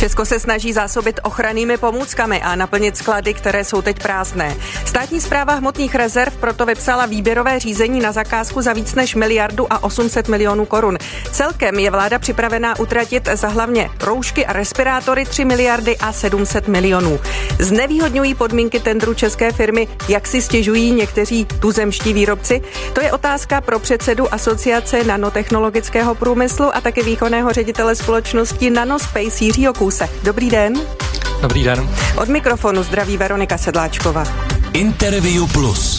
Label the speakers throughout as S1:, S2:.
S1: Česko se snaží zásobit ochrannými pomůckami a naplnit sklady, které jsou teď prázdné. Státní správa hmotných rezerv proto vypsala výběrové řízení na zakázku za víc než 1,8 miliardy korun. Celkem je vláda připravená utratit za hlavně roušky a respirátory 3 miliardy a 700 milionů. Znevýhodňují podmínky tendru české firmy, jak si stěžují někteří tuzemští výrobci? To je otázka pro předsedu Asociace nanotechnologického průmyslu a také výkonného ředitele společnosti Nanospace Jiřího Kůse. Dobrý den.
S2: Dobrý den.
S1: Od mikrofonu zdraví Veronika Sedláčková.
S3: Interview Plus.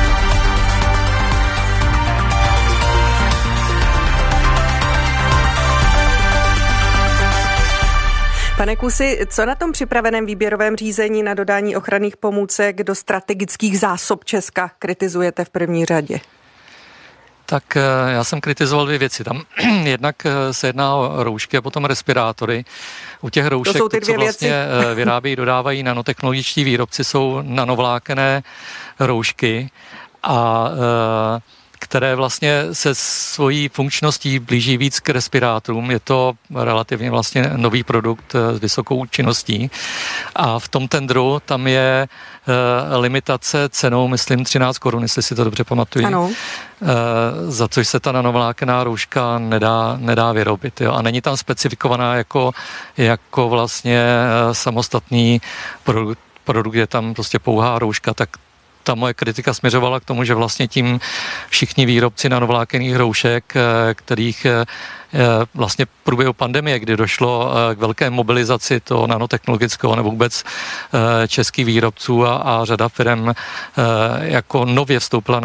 S1: Pane Kůsi, co na tom připraveném výběrovém řízení na dodání ochranných pomůcek do strategických zásob Česka kritizujete v první řadě?
S2: Tak já jsem kritizoval dvě věci. Tam jednak se jedná o roušky a potom respirátory. U těch roušek,
S1: to, co
S2: vlastně vyrábějí, dodávají nanotechnologičtí výrobci, jsou nanovlákené roušky a které vlastně se svojí funkčností blíží víc k respirátorům. Je to relativně vlastně nový produkt s vysokou účinností. A v tom tendru tam je limitace cenou, myslím, 13 korun, jestli si to dobře pamatuju.
S1: Ano.
S2: Za což se ta nanovlákená rouška nedá vyrobit. Jo? A není tam specifikovaná jako vlastně samostatný produkt, je tam prostě pouhá rouška, tak ta moje kritika směřovala k tomu, že vlastně tím všichni výrobci nanovlákenných roušek, kterých vlastně v průběhu pandemie, kdy došlo k velké mobilizaci toho nanotechnologického nebo vůbec českých výrobců a řada firm jako nově vstoupila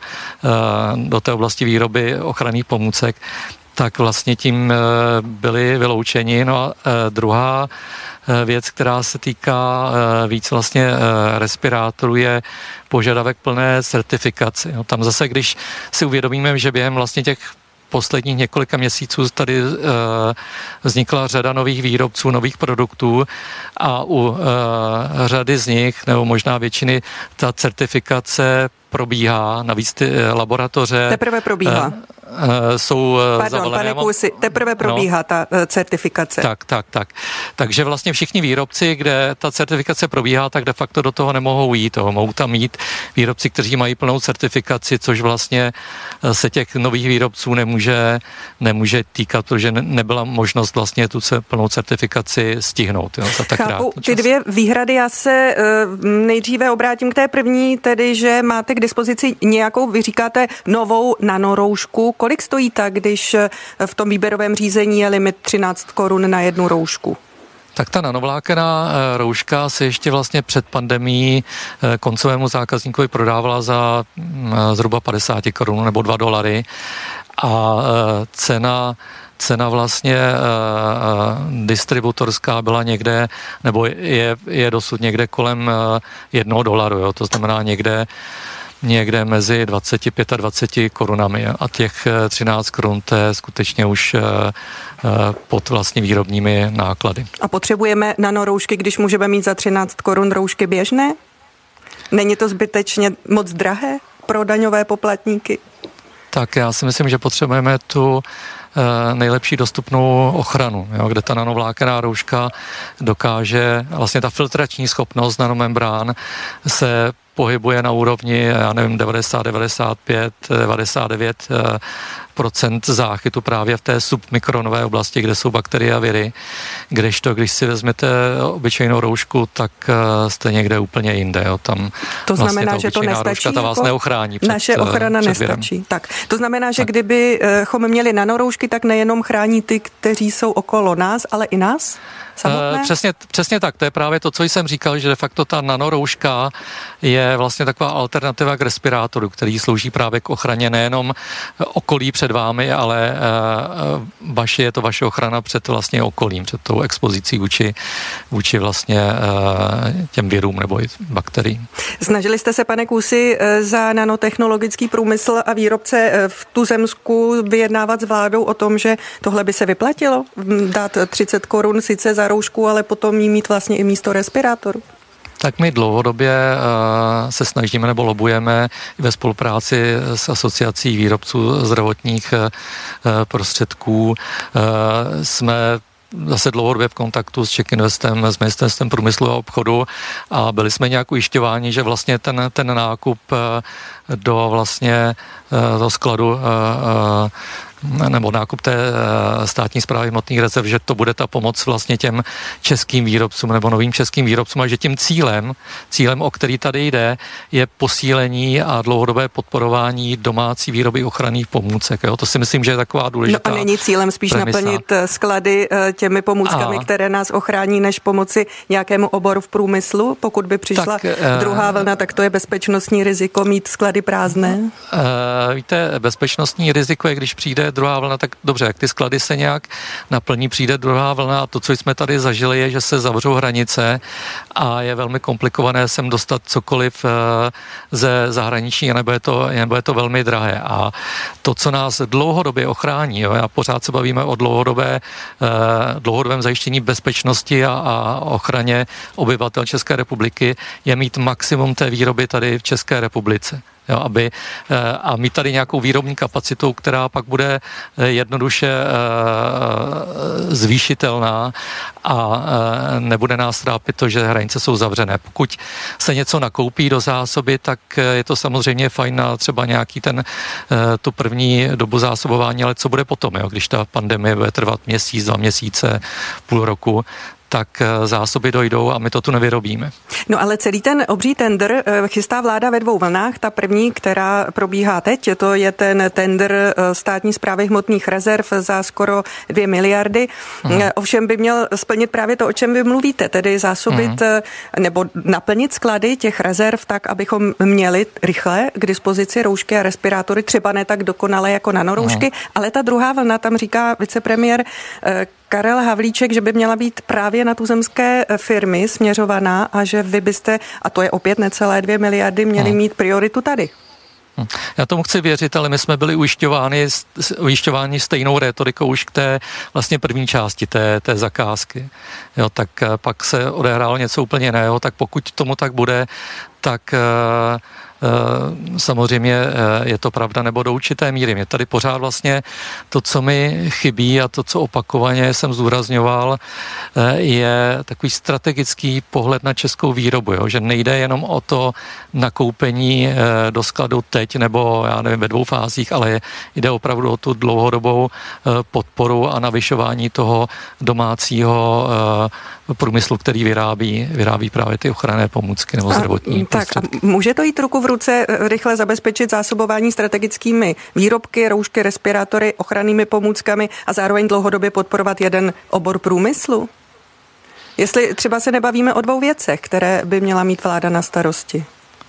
S2: do té oblasti výroby ochranných pomůcek, tak vlastně tím byli vyloučeni. No a druhá věc, která se týká víc vlastně respirátorů, je požadavek plné certifikace. Tam zase, když si uvědomíme, že během vlastně těch posledních několika měsíců tady vznikla řada nových výrobců, nových produktů a u řady z nich, nebo možná většiny, ta certifikace probíhá, navíc ty laboratoře
S1: teprve probíhá.
S2: Jsou
S1: zavalené. Pane Kůsi, teprve probíhá ta certifikace.
S2: Tak. Takže vlastně všichni výrobci, kde ta certifikace probíhá, tak de facto do toho nemohou jít. Mohou tam jít výrobci, kteří mají plnou certifikaci, což vlastně se těch nových výrobců nemůže týkat, protože nebyla možnost vlastně tu plnou certifikaci stihnout. Jo, za tak
S1: Chápu, ty dvě výhrady, já se nejdříve obrátím k té první, tedy, že máte k dispozici nějakou, vy říkáte, novou nanoroušku. Kolik stojí tak, když v tom výběrovém řízení je limit 13 korun na jednu roušku?
S2: Tak ta nanovlákená rouška se ještě vlastně před pandemií koncovému zákazníkovi prodávala za zhruba 50 korun nebo $2 a cena vlastně distributorská byla někde, nebo je dosud někde kolem $1, jo, to znamená někde mezi 25 a 20 korunami a těch 13 korun to je skutečně už pod vlastně výrobními náklady.
S1: A potřebujeme nanoroušky, když můžeme mít za 13 korun roušky běžné? Není to zbytečně moc drahé pro daňové poplatníky?
S2: Tak já si myslím, že potřebujeme tu nejlepší dostupnou ochranu, jo, kde ta nanovlákená rouška dokáže, vlastně ta filtrační schopnost nanomembrán se pohybuje na úrovni, já nevím, 90, 95, 99% záchytu právě v té submikronové oblasti, kde jsou bakterie a viry, kdežto, když si vezmete obyčejnou roušku, tak jste někde úplně jinde. Jo. Tam
S1: to znamená, vlastně že to nestačí?
S2: Rouška, ta vás neochrání
S1: naše ochrana nestačí. Tak, to znamená, že kdybychom měli nanoroušky, tak nejenom chrání ty, kteří jsou okolo nás, ale i nás?
S2: Přesně tak, to je právě to, co jsem říkal, že de facto ta nanorouška je vlastně taková alternativa k respirátoru, který slouží právě k ochraně nejenom okolí před vámi, ale je to vaše ochrana před vlastně okolím, před tou expozicí vůči vlastně těm virům nebo bakteriím.
S1: Snažili jste se, pane Kůsi, za nanotechnologický průmysl a výrobce v Tuzemsku vyjednávat s vládou o tom, že tohle by se vyplatilo? Dát 30 korun sice za roušku, ale potom jí mít vlastně i místo respirátoru?
S2: Tak my dlouhodobě se snažíme nebo lobujeme ve spolupráci s asociací výrobců zdravotních prostředků. Jsme zase dlouhodobě v kontaktu s Czech Investem, s ministerstvem průmyslu a obchodu a byli jsme nějak ujišťováni, že vlastně ten nákup do vlastně do skladu nebo nákup té státní správy hmotných rezerv, že to bude ta pomoc vlastně těm českým výrobcům nebo novým českým výrobcům a že tím cílem, o který tady jde, je posílení a dlouhodobé podporování domácí výroby ochranných pomůcek. Jo? To si myslím, že je taková důležitá.
S1: No a není cílem spíš premisa. Naplnit sklady těmi pomůckami, které nás ochrání, než pomoci nějakému oboru v průmyslu? Pokud by přišla druhá vlna, tak to je bezpečnostní riziko mít sklady prázdné?
S2: Víte, bezpečnostní riziko je, když přijde druhá vlna, tak dobře, jak ty sklady se nějak naplní, přijde druhá vlna a to, co jsme tady zažili, je, že se zavřou hranice a je velmi komplikované sem dostat cokoliv ze zahraničí, nebo je to velmi drahé. A to, co nás dlouhodobě ochrání, jo, a pořád se bavíme o dlouhodobém zajištění bezpečnosti a ochraně obyvatel České republiky, je mít maximum té výroby tady v České republice. Jo, a mít tady nějakou výrobní kapacitu, která pak bude jednoduše zvýšitelná a nebude nás trápit to, že hranice jsou zavřené. Pokud se něco nakoupí do zásoby, tak je to samozřejmě fajn na třeba nějaký tu první dobu zásobování, ale co bude potom, jo? Když ta pandemie bude trvat měsíc, 2 měsíce, půl roku, tak zásoby dojdou a my to tu nevyrobíme.
S1: No ale celý ten obří tendr chystá vláda ve 2 vlnách. Ta první, která probíhá teď, to je ten tendr státní správy hmotných rezerv za skoro 2 miliardy. Ovšem by měl splnit právě to, o čem vy mluvíte, tedy zásobit nebo naplnit sklady těch rezerv tak, abychom měli rychle k dispozici roušky a respirátory, třeba ne tak dokonale jako nanoroušky, ale ta druhá vlna, tam říká vicepremiér Karel Havlíček, že by měla být právě na tuzemské firmy směřovaná a že vy byste, a to je opět necelé 2 miliardy, měli mít prioritu tady.
S2: Já tomu chci věřit, ale my jsme byli ujišťováni stejnou rétorikou už k té vlastně první části té zakázky. Jo, tak pak se odehrálo něco úplně jiného, tak pokud tomu tak bude, tak samozřejmě je to pravda, nebo do určité míry. Mě tady pořád vlastně to, co mi chybí a to, co opakovaně jsem zdůrazňoval, je takový strategický pohled na českou výrobu, jo? Že nejde jenom o to nakoupení do skladu teď, nebo já nevím, ve 2 fázích, ale jde opravdu o tu dlouhodobou podporu a navyšování toho domácího průmyslu, který vyrábí právě ty ochranné pomůcky nebo zdravotní prostředky.
S1: A může to jít ruku v ruce rychle zabezpečit zásobování strategickými výrobky, roušky, respirátory, ochrannými pomůckami a zároveň dlouhodobě podporovat jeden obor průmyslu? Jestli třeba se nebavíme o 2 věcech, které by měla mít vláda na starosti.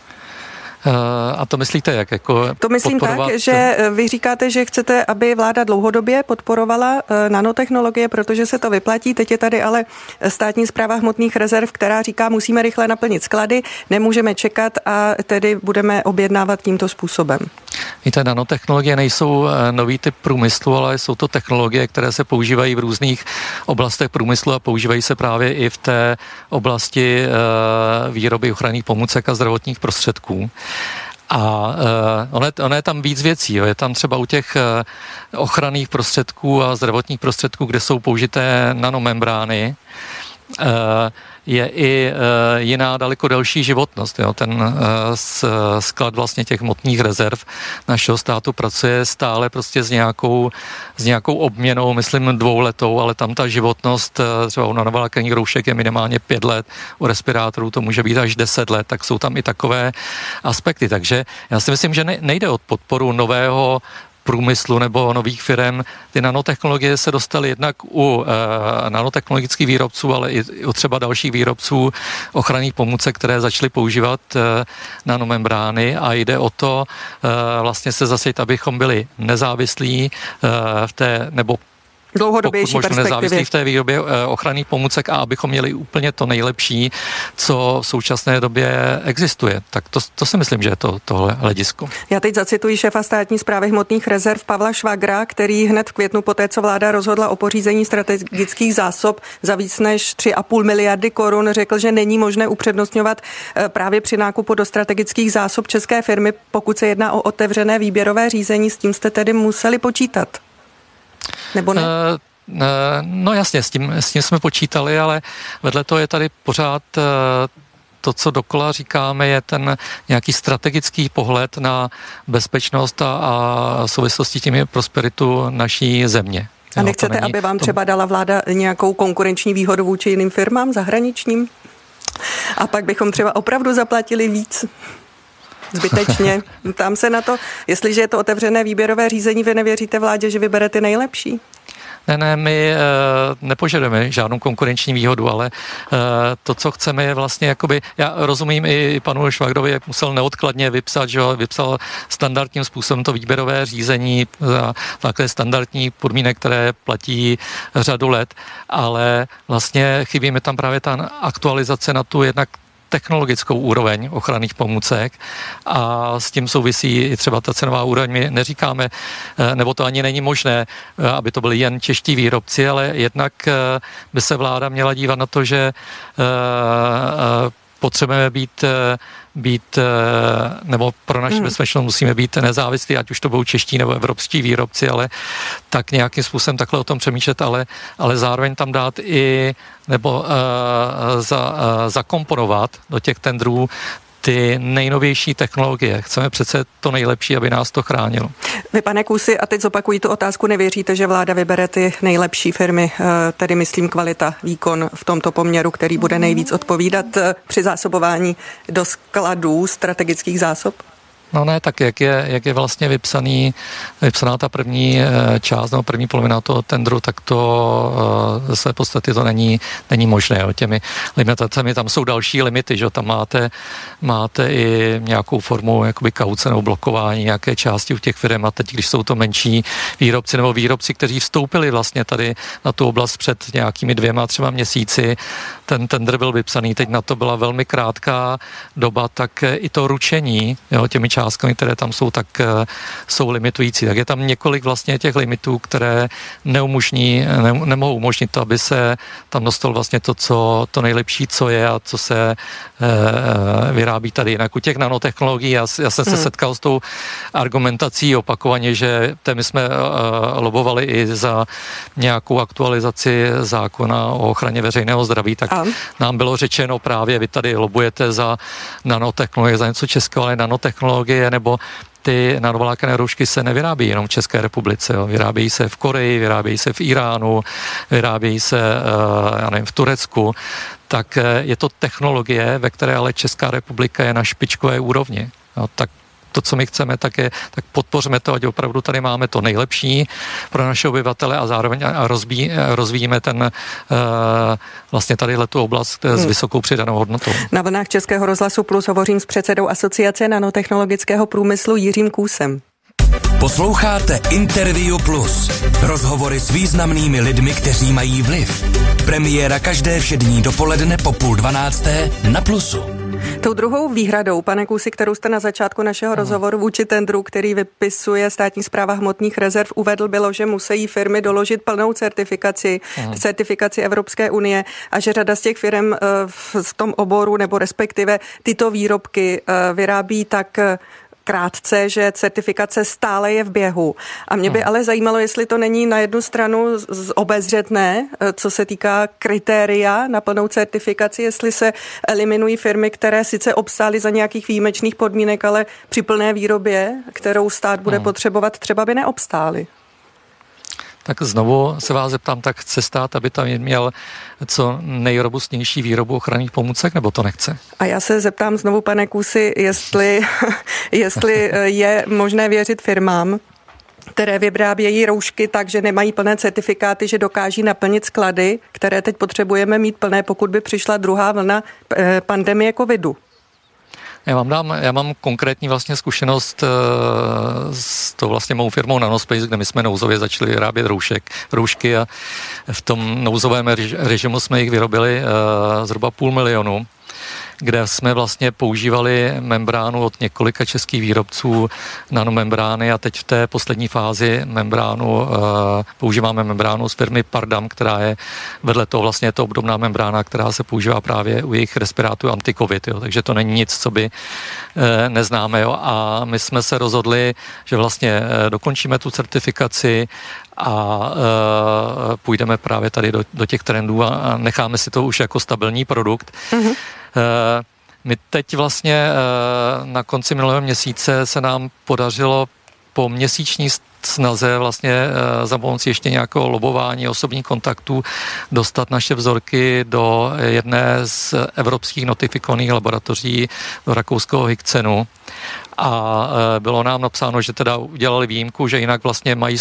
S2: A to myslíte jak? Jako
S1: to myslím podporovat... tak, že vy říkáte, že chcete, aby vláda dlouhodobě podporovala nanotechnologie, protože se to vyplatí. Teď je tady ale státní správa hmotných rezerv, která říká, musíme rychle naplnit sklady, nemůžeme čekat a tedy budeme objednávat tímto způsobem.
S2: Víte, nanotechnologie nejsou nový typ průmyslu, ale jsou to technologie, které se používají v různých oblastech průmyslu a používají se právě i v té oblasti výroby ochranných pomůcek a zdravotních prostředků. A ono je tam víc věcí. Jo. Je tam třeba u těch ochranných prostředků a zdravotních prostředků, kde jsou použité nanomembrány, je i jiná daleko delší životnost. Jo. Ten sklad vlastně těch hmotných rezerv našeho státu pracuje stále prostě s nějakou obměnou, myslím 2letou, ale tam ta životnost třeba u nanovlákenných roušek je minimálně 5 let, u respirátorů to může být až 10 let, tak jsou tam i takové aspekty. Takže já si myslím, že nejde o podporu nového průmyslu nebo nových firem. Ty nanotechnologie se dostaly jednak u nanotechnologických výrobců, ale i u třeba dalších výrobců ochranných pomůcek, které začaly používat nanomembrány a jde o to vlastně se zasejít, abychom byli nezávislí v té, nebo
S1: dlouhodobější perspektivě.
S2: Nezávislí v té výrobě ochranných pomůcek a abychom měli úplně to nejlepší, co v současné době existuje. Tak to si myslím, že je tohle hledisko.
S1: Já teď zacituji šéfa státní správy hmotných rezerv Pavla Švagra, který hned v květnu poté, co vláda rozhodla o pořízení strategických zásob za víc než 3,5 miliardy korun, řekl, že není možné upřednostňovat právě při nákupu do strategických zásob české firmy, pokud se jedná o otevřené výběrové řízení. S tím jste tedy museli počítat. Nebo ne?
S2: No jasně, s tím jsme počítali, ale vedle toho je tady pořád to, co dokola říkáme, je ten nějaký strategický pohled na bezpečnost a souvislosti tím je prosperitu naší země.
S1: A nechcete, aby vám třeba dala vláda nějakou konkurenční výhodu vůči jiným firmám zahraničním? A pak bychom třeba opravdu zaplatili víc? Zbytečně. Tam se na to, jestliže je to otevřené výběrové řízení, vy nevěříte vládě, že vybere ty nejlepší?
S2: Ne, my nepožadujeme žádnou konkurenční výhodu, ale to, co chceme, je vlastně jakoby, já rozumím i panu Švagdovi, jak musel neodkladně vypsat, že vypsal standardním způsobem to výběrové řízení za takové standardní podmínek, které platí řadu let, ale vlastně chybí mi tam právě ta aktualizace na tu jednak technologickou úroveň ochranných pomůcek a s tím souvisí i třeba ta cenová úroveň. My neříkáme, nebo to ani není možné, aby to byli jen čeští výrobci, ale jednak by se vláda měla dívat na to, že potřebujeme být, nebo pro naši bezpečnost musíme být nezávislí, ať už to budou čeští nebo evropští výrobci, ale tak nějakým způsobem takhle o tom přemýšlet, ale zároveň tam dát i, nebo zakomponovat do těch tendrů ty nejnovější technologie. Chceme přece to nejlepší, aby nás to chránilo.
S1: Vy, pane Kůsi, a teď zopakuji tu otázku, nevěříte, že vláda vybere ty nejlepší firmy, tedy myslím kvalita, výkon v tomto poměru, který bude nejvíc odpovídat při zásobování do skladů strategických zásob?
S2: No ne, tak jak je vlastně vypsaná ta první část nebo první polovina toho tendru, tak to ze své podstaty to není možné. Jo. Těmi limitacemi tam jsou další limity, že tam máte i nějakou formu jakoby kauce nebo blokování nějaké části u těch firm a teď, když jsou to menší výrobci nebo výrobci, kteří vstoupili vlastně tady na tu oblast před nějakými 2-3 měsíci, ten tender byl vypsaný, teď na to byla velmi krátká doba, tak i to ručení, jo, těmi částkami, které tam jsou, tak jsou limitující. Tak je tam několik vlastně těch limitů, které nemohou umožnit to, aby se tam dostalo vlastně to nejlepší, co je a co se vyrábí tady. Jinak u těch nanotechnologií, já jsem se setkal s tou argumentací opakovaně, že my jsme lobovali i za nějakou aktualizaci zákona o ochraně veřejného zdraví, tak nám bylo řečeno právě, vy tady lobujete za nanotechnologie, za něco českého, ale nanotechnologie nebo ty nanovlákenné roušky se nevyrábí jenom v České republice. Jo. Vyrábějí se v Koreji, vyrábějí se v Iránu, vyrábějí se v Turecku. Tak je to technologie, ve které ale Česká republika je na špičkové úrovni. Jo. Tak to, co my chceme, tak podpořme to, ať opravdu tady máme to nejlepší pro naše obyvatele a zároveň rozvíjíme vlastně tadyhletu oblast s vysokou přidanou hodnotou.
S1: Na vlnách Českého rozhlasu Plus hovořím s předsedou Asociace nanotechnologického průmyslu Jiřím Kůsem.
S3: Posloucháte Interview Plus. Rozhovory s významnými lidmi, kteří mají vliv. Premiéra každé všední dopoledne po 11:30 na Plusu.
S1: Tou druhou výhradou, pane Kůsi, kterou jste na začátku našeho rozhovoru vůči tendru, který vypisuje Státní správa hmotných rezerv, uvedl, bylo, že musí firmy doložit plnou certifikaci Evropské unie a že řada z těch firm v tom oboru nebo respektive tyto výrobky vyrábí tak krátce, že certifikace stále je v běhu. A mě by ale zajímalo, jestli to není na jednu stranu obezřetné, co se týká kritéria na plnou certifikaci, jestli se eliminují firmy, které sice obstály za nějakých výjimečných podmínek, ale při plné výrobě, kterou stát bude potřebovat, třeba by neobstály.
S2: Tak znovu se vás zeptám, tak chce stát, aby tam měl co nejrobustnější výrobu ochranných pomůcek, nebo to nechce? A
S1: já se zeptám znovu, pane Kůsi, jestli je možné věřit firmám, které vyrábějí roušky tak, že nemají plné certifikáty, že dokáží naplnit sklady, které teď potřebujeme mít plné, pokud by přišla druhá vlna pandemie covidu.
S2: Já mám konkrétní vlastně zkušenost s tou vlastně mou firmou Nanospace, kde my jsme nouzově začali vyrábět roušky a v tom nouzovém režimu jsme jich vyrobili zhruba 500 000, kde jsme vlastně používali membránu od několika českých výrobců, nanomembrány, a teď v té poslední fázi používáme membránu z firmy Pardam, která je vedle toho vlastně to obdobná membrána, která se používá právě u jejich respirátorů anti-covid, jo. Takže to není nic, co by neznáme. Jo. A my jsme se rozhodli, že vlastně dokončíme tu certifikaci a půjdeme právě tady do těch trendů a necháme si to už jako stabilní produkt. Mm-hmm. My teď vlastně na konci minulého měsíce se nám podařilo po měsíční snaze vlastně za pomocí ještě nějakého lobování osobních kontaktů dostat naše vzorky do jedné z evropských notifikovaných laboratoří, do rakouského Hikcenu. A bylo nám napsáno, že teda udělali výjimku, že jinak vlastně mají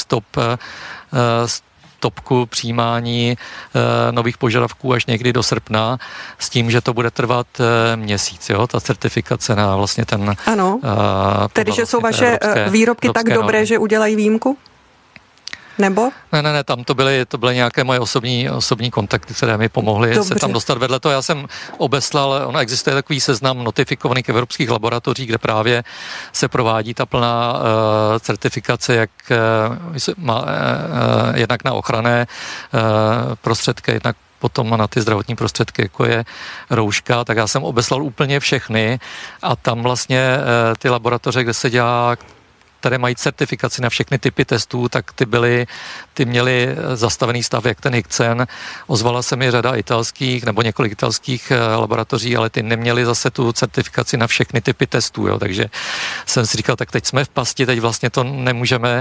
S2: stopku přijímání nových požadavků až někdy do srpna, s tím, že to bude trvat měsíc, jo, ta certifikace na vlastně ten...
S1: Ano, tedy, že jsou vaše výrobky tak dobré, že udělají výjimku? Nebo?
S2: Ne, tam to byly nějaké moje osobní kontakty, které mi pomohly se tam dostat. Vedle toho já jsem obeslal, ono existuje takový seznam notifikovaných evropských laboratoří, kde právě se provádí ta plná certifikace, jak jednak na ochranné prostředky, jednak potom na ty zdravotní prostředky, jako je rouška, tak já jsem obeslal úplně všechny a tam vlastně ty laboratoře, kde se dělá, které mají certifikaci na všechny typy testů, tak ty měly zastavený stav, jak ten Hikcen. Ozvala se mi řada několik italských laboratoří, ale ty neměly zase tu certifikaci na všechny typy testů, jo. Takže jsem si říkal, tak teď jsme v pasti, teď vlastně to nemůžeme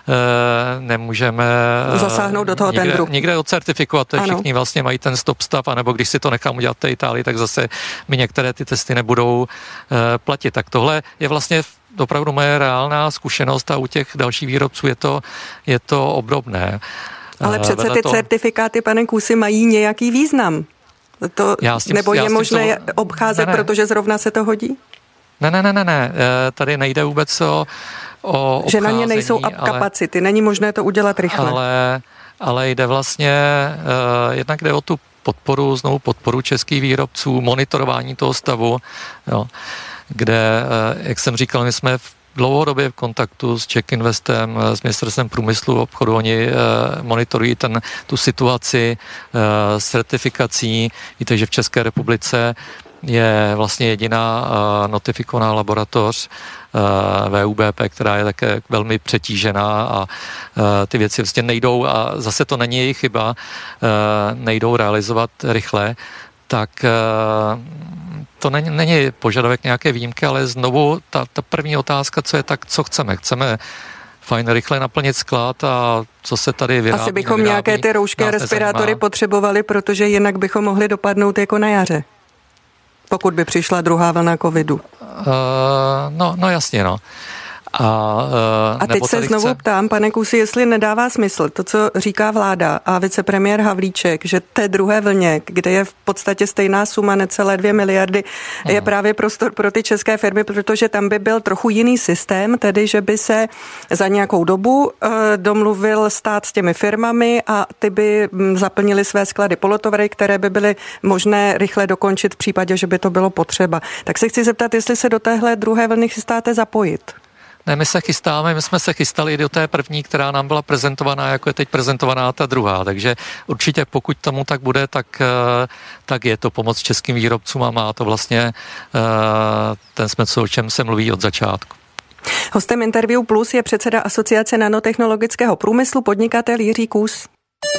S1: zasáhnout do toho tendru.
S2: Nikde odcertifikovat, všichni vlastně mají ten stop stav, anebo když si to nechám udělat v té Itálii, tak zase mi některé ty testy nebudou platit. Tak tohle je vlastně opravdu moje reálná zkušenost a u těch dalších výrobců je to obdobné.
S1: Ale přece ty certifikáty, pane Kůsi, mají nějaký význam. Nebo je možné je obcházet, protože zrovna se to hodí?
S2: Ne. Tady nejde vůbec o obcházení.
S1: Že na ně nejsou kapacity, není možné to udělat rychle.
S2: Ale jde vlastně, jednak jde o tu podporu českých výrobců, monitorování toho stavu, jo, kde, jak jsem říkal, my jsme dlouhodobě v kontaktu s Czech Investem, s ministerstvem průmyslu a obchodu. Oni monitorují tu situaci s certifikací. Víte, že v České republice je vlastně jediná notifikovaná laboratoř VUBP, která je také velmi přetížená a ty věci vlastně nejdou, a zase to není jejich chyba, nejdou realizovat rychle, tak to není požadavek nějaké výjimky, ale znovu ta první otázka, co chceme. Chceme fajn rychle naplnit sklad a co se tady vyrábí.
S1: Asi bychom nějaké ty roušky a respirátory potřebovali, protože jinak bychom mohli dopadnout jako na jaře, pokud by přišla druhá vlna covidu.
S2: No jasně, no.
S1: A teď se znovu ptám, pane Kůsi, jestli nedává smysl to, co říká vláda a vicepremiér Havlíček, že té druhé vlně, kde je v podstatě stejná suma, necelé 2 miliardy, je právě prostor pro ty české firmy, protože tam by byl trochu jiný systém, tedy že by se za nějakou dobu domluvil stát s těmi firmami a ty by zaplnili své sklady polotovary, které by byly možné rychle dokončit v případě, že by to bylo potřeba. Tak se chci zeptat, jestli se do téhle druhé vlny chystáte zapojit.
S2: Ne, my jsme se chystali i do té první, která nám byla prezentovaná, jako je teď prezentovaná ta druhá, takže určitě pokud tomu tak bude, tak je to pomoc českým výrobcům a má to vlastně ten smysl, o čem se mluví od začátku.
S1: Hostem Interview Plus je předseda Asociace nanotechnologického průmyslu, podnikatel Jiří Kůs.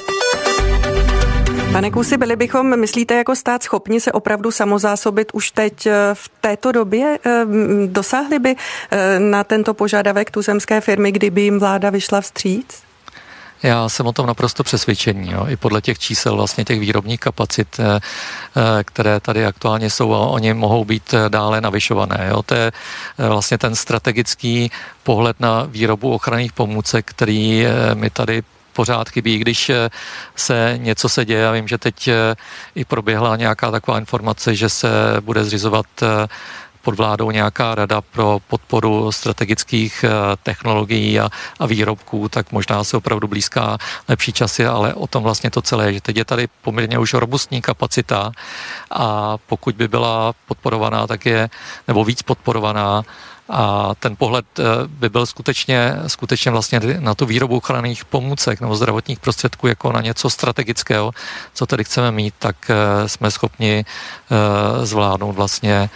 S1: Pane Kůsi, byli bychom, myslíte, jako stát schopni se opravdu samozásobit už teď v této době? Dosáhli by na tento požadavek tuzemské firmy, kdyby jim vláda vyšla vstříc?
S2: Já jsem o tom naprosto přesvědčený. Jo. I podle těch čísel vlastně těch výrobních kapacit, které tady aktuálně jsou, oni mohou být dále navyšované. Jo. To je vlastně ten strategický pohled na výrobu ochranných pomůcek, který my tady pořád chybí, když něco se děje. Já vím, že teď i proběhla nějaká taková informace, že se bude zřizovat pod vládou nějaká rada pro podporu strategických technologií a výrobků, tak možná se opravdu blízká lepší časy, ale o tom vlastně to celé, že teď je tady poměrně už robustní kapacita a pokud by byla podporovaná, tak je, nebo víc podporovaná, a ten pohled by byl skutečně vlastně na tu výrobu ochranných pomůcek nebo zdravotních prostředků jako na něco strategického, co tady chceme mít, tak jsme schopni zvládnout vlastně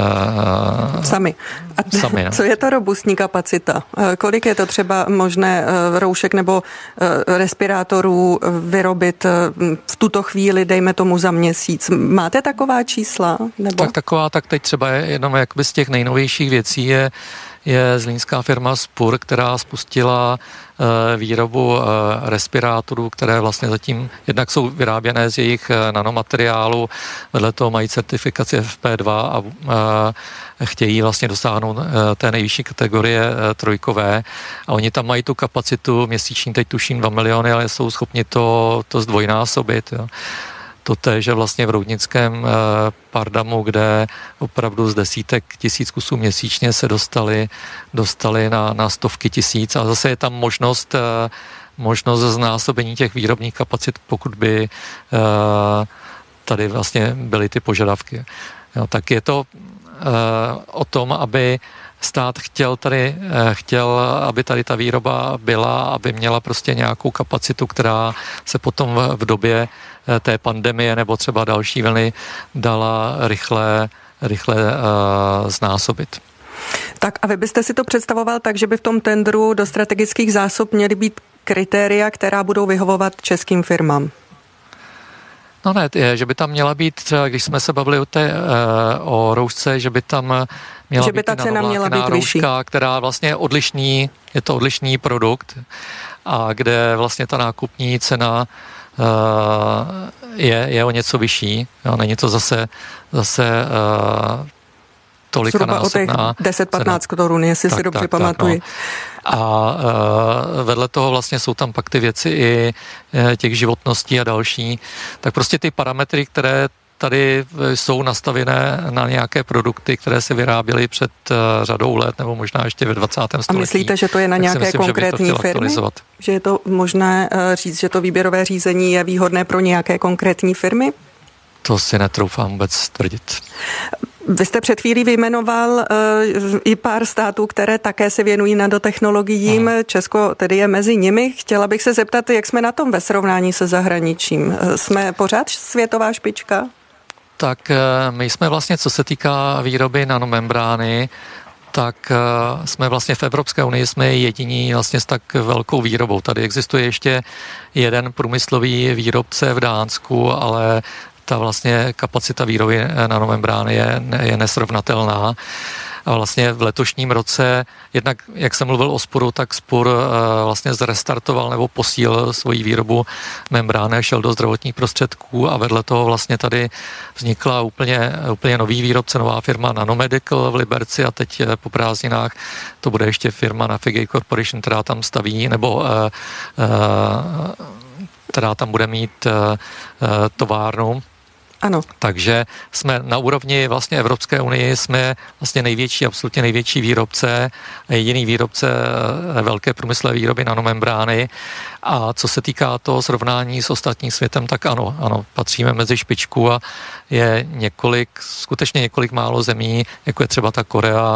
S1: sami. A
S2: sami,
S1: co je ta robustní kapacita? Kolik je to třeba možné roušek nebo respirátorů vyrobit v tuto chvíli, dejme tomu za měsíc? Máte taková čísla? Nebo?
S2: Tak teď třeba jenom jakby z těch nejnovějších věcí je zlínská firma Spur, která spustila výrobu respirátorů, které vlastně zatím jednak jsou vyráběné z jejich nanomateriálu, vedle toho mají certifikaci FP2 a chtějí vlastně dosáhnout té nejvyšší kategorie trojkové a oni tam mají tu kapacitu měsíční, teď tuším 2 miliony, ale jsou schopni to zdvojnásobit. Jo. Totéž vlastně v Roudnickém Pardamu, kde opravdu z desítek tisíc kusů měsíčně se dostali na stovky tisíc a zase je tam možnost znásobení těch výrobních kapacit, pokud by tady vlastně byly ty požadavky. Jo, tak je to o tom, aby stát chtěl, aby tady ta výroba byla, aby měla prostě nějakou kapacitu, která se potom v době té pandemie nebo třeba další vlny dala rychle znásobit.
S1: Tak a vy byste si to představoval tak, že by v tom tendru do strategických zásob měly být kritéria, která budou vyhovovat českým firmám?
S2: No ne, že by tam měla být, třeba když jsme se bavili o roušce, že by tam měla být ta cena měla být rouška, která vlastně je to odlišný produkt a kde vlastně ta nákupní cena je o něco vyšší. Jo, není to zase tolika násobná.
S1: 10-15 korun, jestli si dobře pamatuji.
S2: No. A vedle toho vlastně jsou tam pak ty věci i těch životností a další. Tak prostě ty parametry, které tady jsou nastavené na nějaké produkty, které se vyráběly před řadou let nebo možná ještě ve 20. století. A
S1: myslíte, že to je na nějaké konkrétní firmy? Že je to možné říct, že to výběrové řízení je výhodné pro nějaké konkrétní firmy?
S2: To si netroufám vůbec tvrdit.
S1: Vy jste před chvílí vyjmenoval i pár států, které také se věnují nanotechnologiím. Česko tedy je mezi nimi. Chtěla bych se zeptat, jak jsme na tom ve srovnání se zahraničím. Jsme pořád světová špička?
S2: Tak my jsme vlastně, co se týká výroby nanomembrány, tak jsme vlastně v Evropské unii jsme jediní vlastně s tak velkou výrobou. Tady existuje ještě jeden průmyslový výrobce v Dánsku, ale ta vlastně kapacita výroby nanomembrány je nesrovnatelná. A vlastně v letošním roce, jednak jak jsem mluvil o Spuru, tak Spur vlastně zrestartoval nebo posílil svoji výrobu membrány a šel do zdravotních prostředků a vedle toho vlastně tady vznikla úplně nový výrobce, nová firma Nanomedical v Liberci a teď po prázdninách to bude ještě firma Navigate Corporation, která tam staví, nebo která tam bude mít továrnu.
S1: Ano.
S2: Takže jsme na úrovni vlastně Evropské unie, jsme vlastně absolutně největší výrobce, jediný výrobce velké průmyslové výroby nanomembrány. A co se týká toho srovnání s ostatním světem, tak ano, patříme mezi špičku a je skutečně několik málo zemí, jako je třeba ta Korea,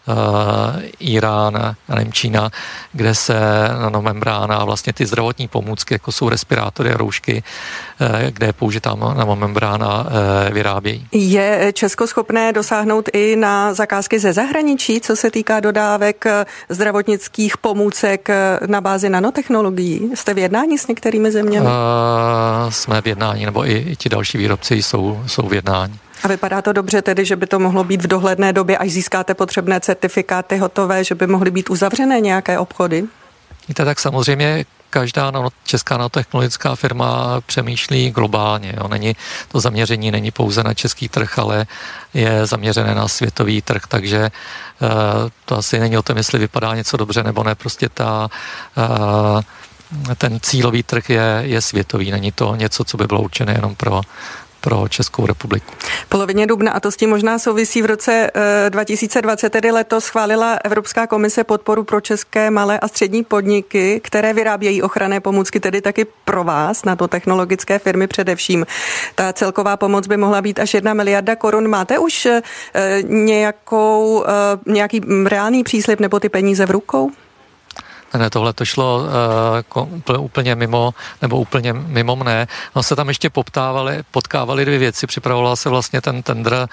S2: Irán, Čína, kde se nanomembrána a vlastně ty zdravotní pomůcky, jako jsou respirátory a roušky, kde je použitá nanomembrána, vyrábějí.
S1: Je Česko schopné dosáhnout i na zakázky ze zahraničí, co se týká dodávek zdravotnických pomůcek na bázi nanotechnologií? Jste v jednání s některými zeměmi?
S2: Jsme v jednání, nebo i ti další výrobci jsou v jednání.
S1: A vypadá to dobře tedy, že by to mohlo být v dohledné době, až získáte potřebné certifikáty hotové, že by mohly být uzavřené nějaké obchody?
S2: Víte, tak samozřejmě každá česká nanotechnologická firma přemýšlí globálně. Jo. To zaměření není pouze na český trh, ale je zaměřené na světový trh, takže to asi není o tom, jestli vypadá něco dobře nebo ne. Prostě ten cílový trh je světový. Není to něco, co by bylo určené jenom pro pro Českou republiku.
S1: V polovině dubna, a to s tím možná souvisí, v roce 2020, tedy letos, schválila Evropská komise podporu pro české malé a střední podniky, které vyrábějí ochranné pomůcky, tedy taky pro vás, na to technologické firmy především. Ta celková pomoc by mohla být až 1 miliarda korun. Máte už nějaký reálný příslib nebo ty peníze v rukou?
S2: Ne, tohle to šlo úplně mimo mne. No se tam ještě potkávaly dvě věci. Připravovala se vlastně ten tendr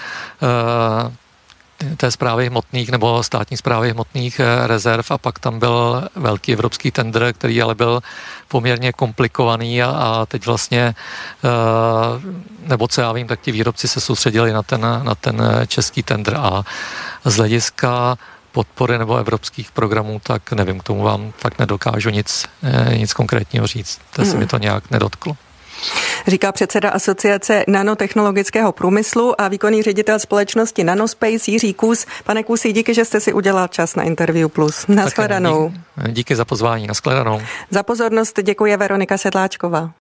S2: té správy hmotných nebo státní správy hmotných rezerv a pak tam byl velký evropský tendr, který ale byl poměrně komplikovaný a teď vlastně, nebo co já vím, tak ti výrobci se soustředili na ten český tendr a z hlediska podpory nebo evropských programů, tak nevím, k tomu vám fakt nedokážu nic konkrétního říct. To se mi to nějak nedotklo.
S1: Říká předseda Asociace nanotechnologického průmyslu a výkonný ředitel společnosti Nanospace Jiří Kůs. Pane Kůsi, díky, že jste si udělal čas na Interview Plus. Nashledanou.
S2: Díky za pozvání, nashledanou.
S1: Za pozornost děkuje Veronika Sedláčková.